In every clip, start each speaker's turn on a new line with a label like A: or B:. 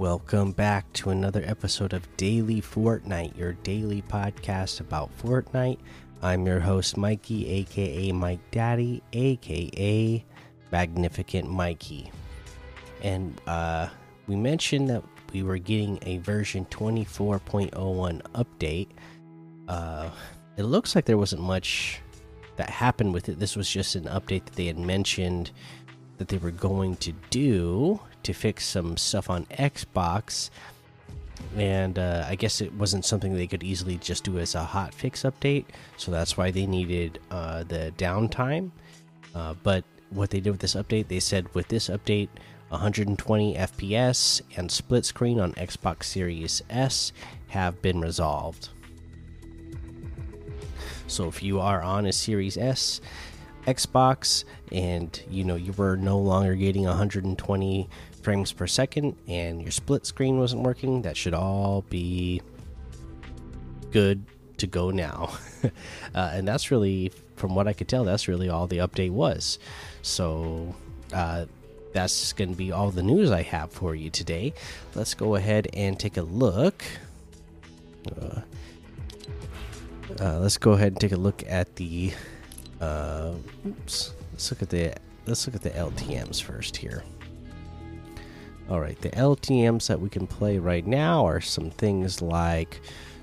A: Welcome back to another episode of Daily Fortnite, your daily podcast about Fortnite. I'm your host, Mikey, aka Mike Daddy, aka Magnificent Mikey. And we mentioned that we were getting a version 24.01 update. It looks like there wasn't much that happened with it. This was just an update that they had mentioned that they were going to do to fix some stuff on Xbox, and I guess it wasn't something they could easily just do as a hot fix update, so that's why they needed the downtime. But what they did with this update, they said with this update 120 FPS and split screen on Xbox Series S have been resolved. So if you are on a Series S Xbox and you were no longer getting 120 frames per second and your split screen wasn't working, that should all be good to go now. And that's really, from what I could tell, that's really all the update was. So that's going to be all the news I have for you today. Let's go ahead and take a look. Let's go ahead and take a look at the let's look at the LTMs first here. All right, the LTMs that we can play right now are some things like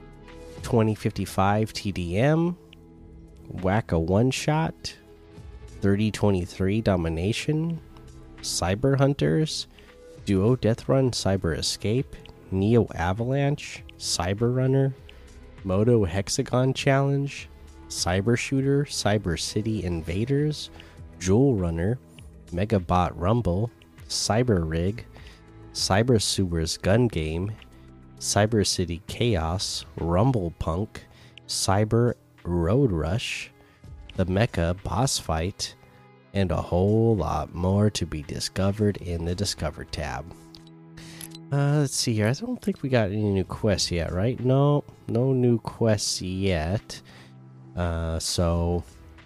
A: 2055 TDM, Whack-A One Shot, 3023 Domination, Cyber Hunters, Duo Death Run Cyber Escape, Neo Avalanche, Cyber Runner, Moto Hexagon Challenge, Cyber Shooter, Cyber City Invaders, Jewel Runner, Megabot Rumble, Cyber Rig, Cyber Sewers Gun Game, Cyber City Chaos, Rumble Punk, Cyber Road Rush, the Mecha Boss Fight, and a whole lot more to be discovered in the Discover tab. Let's see here. I don't think we got any new quests yet, right? No new quests yet. So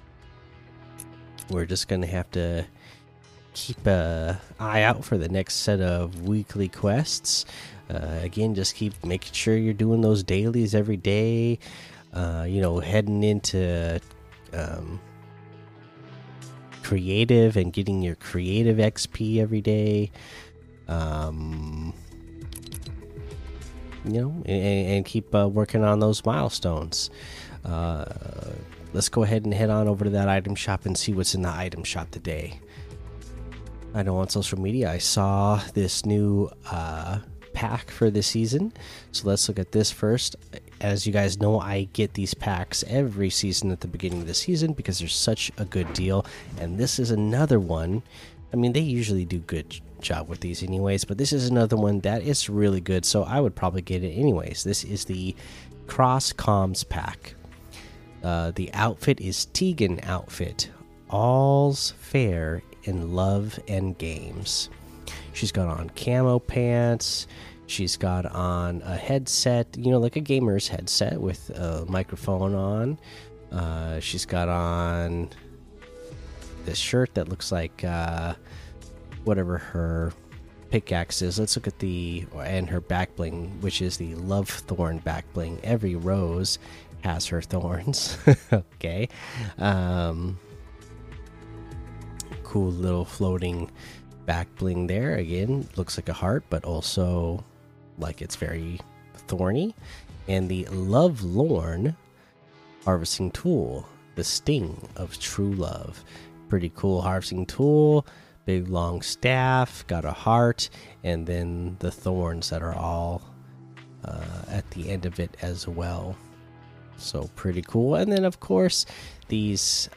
A: we're just gonna have to keep an eye out for the next set of weekly quests. Again, just keep making sure you're doing those dailies every day. Heading into creative and getting your creative XP every day. And keep working on those milestones. Let's go ahead and head on over to that item shop and see what's in the item shop today. I know on social media I saw this new pack for this season, so let's look at this first. As you guys know, I get these packs every season at the beginning of the season because they're such a good deal, and this is another one. I mean, they usually do good job with these anyways, but this is another one that is really good, so I would probably get it anyways. This is the Cross Comms pack. The outfit is Tegan outfit. All's fair in love and games. She's got on camo pants. She's got on a headset, like a gamer's headset with a microphone on. She's got on this shirt that looks like whatever her pickaxe is. Let's look at her back bling, which is the Love Thorn back bling. Every rose has her thorns. Okay. Cool little floating back bling there. Again, looks like a heart, but also like it's very thorny. And the Love Lorn harvesting tool, the Sting of True Love. Pretty cool harvesting tool. Big long staff, got a heart, and then the thorns that are all at the end of it as well. So pretty cool. And then of course these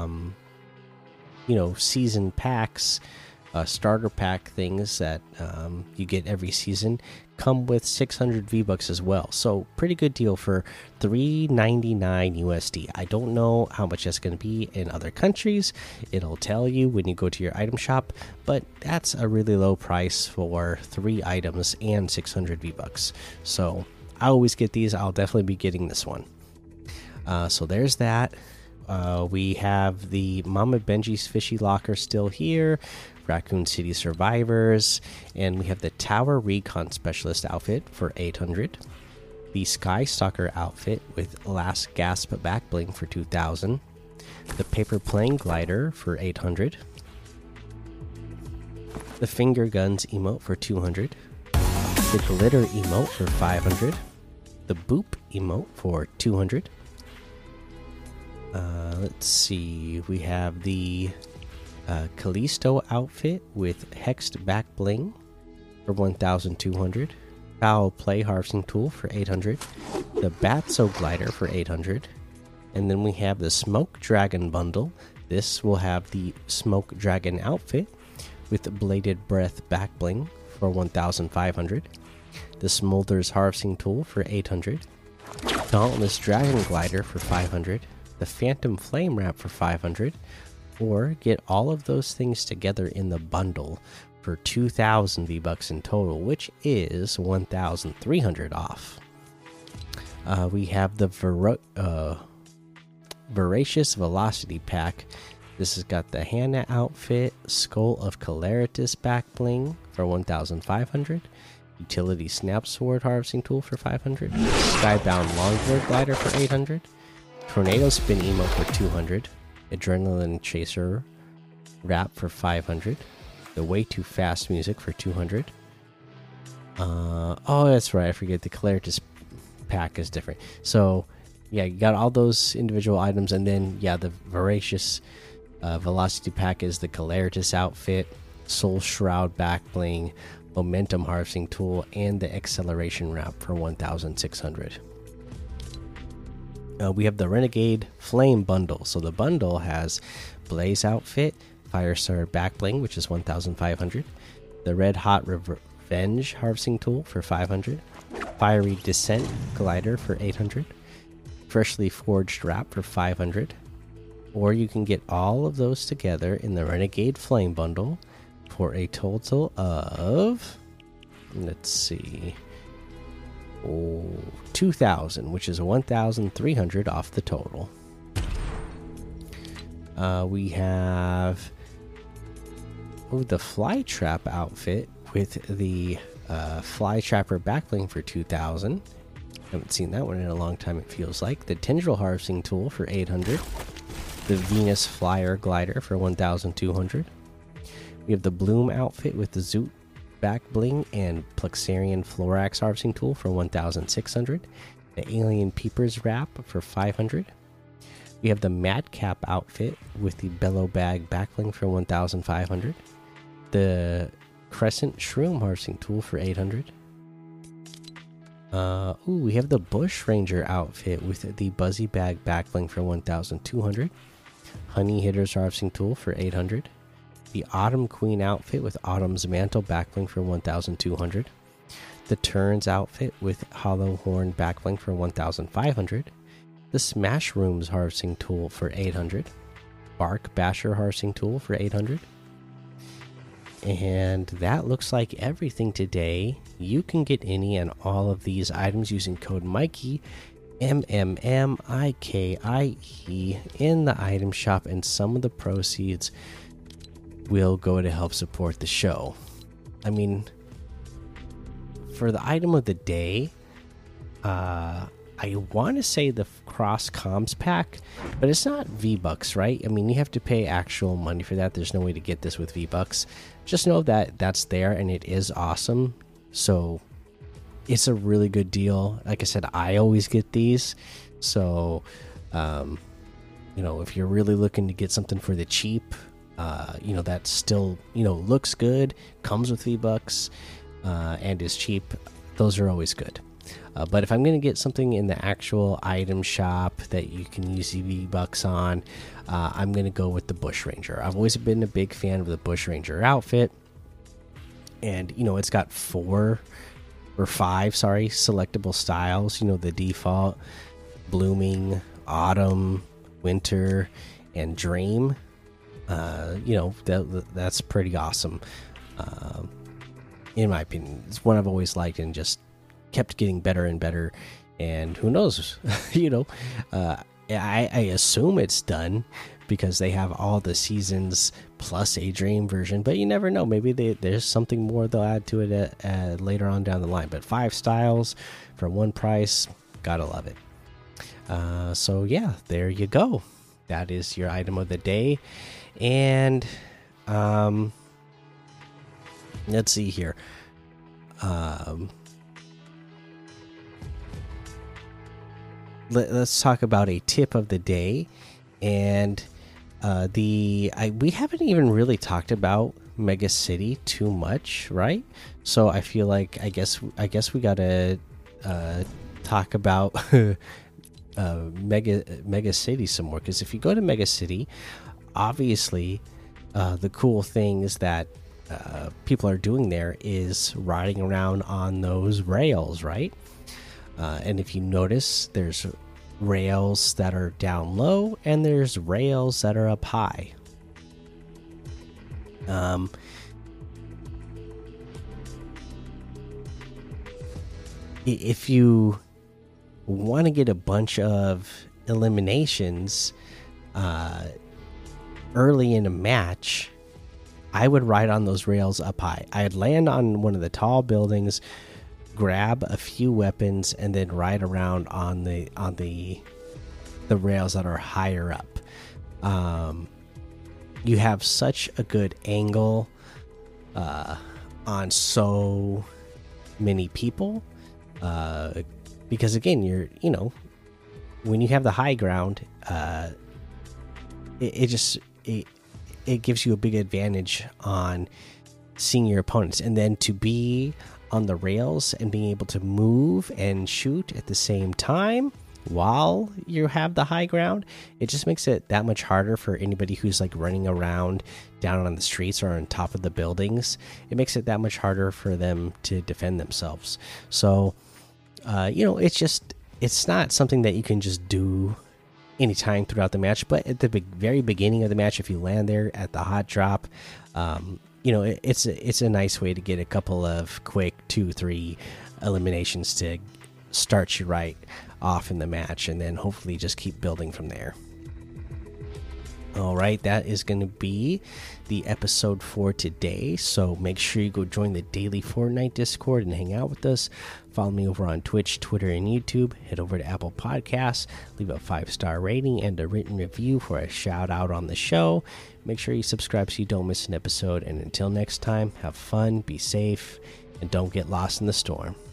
A: season packs, starter pack things that you get every season come with 600 V-Bucks as well. So pretty good deal for $3.99 USD. I don't know how much that's going to be in other countries. It'll tell you when you go to your item shop, but that's a really low price for 3 items and 600 V-Bucks. So I always get these. I'll definitely be getting this one. So there's that. We have the Mama Benji's Fishy Locker still here. Raccoon City Survivors, and we have the Tower Recon Specialist outfit for 800. The Sky Stalker outfit with Last Gasp back bling for 2000. The Paper Plane Glider for 800. The Finger Guns emote for 200. The Glitter emote for 500. The Boop emote for 200. Let's see. We have the Callisto outfit with Hexed back bling for 1200. Foul Play Harvesting Tool for 800. The Batso Glider for 800. And then we have the Smoke Dragon bundle. This will have the Smoke Dragon outfit with Bladed Breath back bling for 1500. The Smolder's Harvesting Tool for 800. Dauntless Dragon Glider for 500. The Phantom Flame Wrap for 500. Or get all of those things together in the bundle for 2,000 V-Bucks in total, which is 1,300 off. We have the Voracious Velocity Pack. This has got the Hannah outfit, Skull of Caleritus back bling for 1,500. Utility Snap Sword Harvesting Tool for 500. Skybound Longboard Glider for 800. Tornado Spin emote for 200. Adrenaline Chaser Wrap for 500. The Way Too Fast music for 200. Oh, that's right. I forget the Caleritus pack is different. So, yeah, you got all those individual items, and then yeah, the Voracious Velocity pack is the Caleritus outfit, Soul Shroud back bling, Momentum Harvesting Tool, and the Acceleration Wrap for 1,600. We have the Renegade Flame bundle. So the bundle has Blaze outfit, Firestar back bling, which is 1,500. The Red Hot Revenge Harvesting Tool for 500. Fiery Descent Glider for 800. Freshly Forged Wrap for 500. Or you can get all of those together in the Renegade Flame bundle for a total of, let's see, 2,000, which is 1,300 off the total. We have the Fly Trap outfit with the Fly Trapper backbling for 2,000. Haven't seen that one in a long time, it feels like. The Tendril Harvesting Tool for 800. The Venus Flyer Glider for 1,200. We have the Bloom outfit with the Zoot back bling and Plexarian Florax Harvesting Tool for 1,600. The Alien Peepers Wrap for 500. We have the Madcap outfit with the Bellow Bag backbling for 1,500. The Crescent Shroom Harvesting Tool for 800. We have the Bush Ranger outfit with the Buzzy Bag backbling for 1,200. Honey Hitter's Harvesting Tool for 800. The Autumn Queen outfit with Autumn's Mantle backbling for 1,200. The Turns outfit with Hollow Horn backbling for 1,500. The Smash Rooms Harvesting Tool for 800. Bark Basher Harvesting Tool for 800. And that looks like everything today. You can get any and all of these items using code Mikey, MMMIKIE, in the item shop, and some of the proceeds will go to help support the show. I mean, for the item of the day, I want to say the Cross Comms pack, but it's not V-Bucks, right? I mean, you have to pay actual money for that. There's no way to get this with V-Bucks. Just know that that's there, and it is awesome. So it's a really good deal. Like I said, I always get these. So, if you're really looking to get something for the cheap, that still, looks good, comes with V-Bucks, and is cheap, those are always good. But if I'm going to get something in the actual item shop that you can use V-Bucks on, I'm going to go with the Bush Ranger. I've always been a big fan of the Bush Ranger outfit. And, it's got 5 selectable styles. The default, Blooming, Autumn, Winter, and Dream. That's pretty awesome. In my opinion, it's one I've always liked and just kept getting better and better. And who knows, I assume it's done because they have all the seasons plus a dream version, but you never know. Maybe there's something more they'll add to it later on down the line. But 5 styles for one price, gotta love it. So yeah, there you go. That is your item of the day. And let's see here. Let's talk about a tip of the day. And we haven't even really talked about Mega City too much, right? So I feel like I guess we gotta talk about Mega City some more, because if you go to Mega City, obviously the cool things that people are doing there is riding around on those rails, right? And if you notice, there's rails that are down low and there's rails that are up high. If you want to get a bunch of eliminations early in a match, I would ride on those rails up high. I'd land on one of the tall buildings, grab a few weapons, and then ride around on the rails that are higher up. You have such a good angle on so many people, because again, when you have the high ground, it gives you a big advantage on seeing your opponents, and then to be on the rails and being able to move and shoot at the same time while you have the high ground, it just makes it that much harder for anybody who's like running around down on the streets or on top of the buildings. It makes it that much harder for them to defend themselves. So it's not something that you can just do anytime throughout the match, but at the very beginning of the match, if you land there at the hot drop, it's a nice way to get a couple of quick 2-3 eliminations to start you right off in the match, and then hopefully just keep building from there. All right, that is going to be the episode for today. So make sure you go join the daily Fortnite Discord and hang out with us. Follow me over on Twitch, Twitter, and YouTube. Head over to Apple Podcasts, leave a 5-star rating and a written review for a shout out on the show. Make sure you subscribe so you don't miss an episode. And until next time, have fun, be safe, and don't get lost in the storm.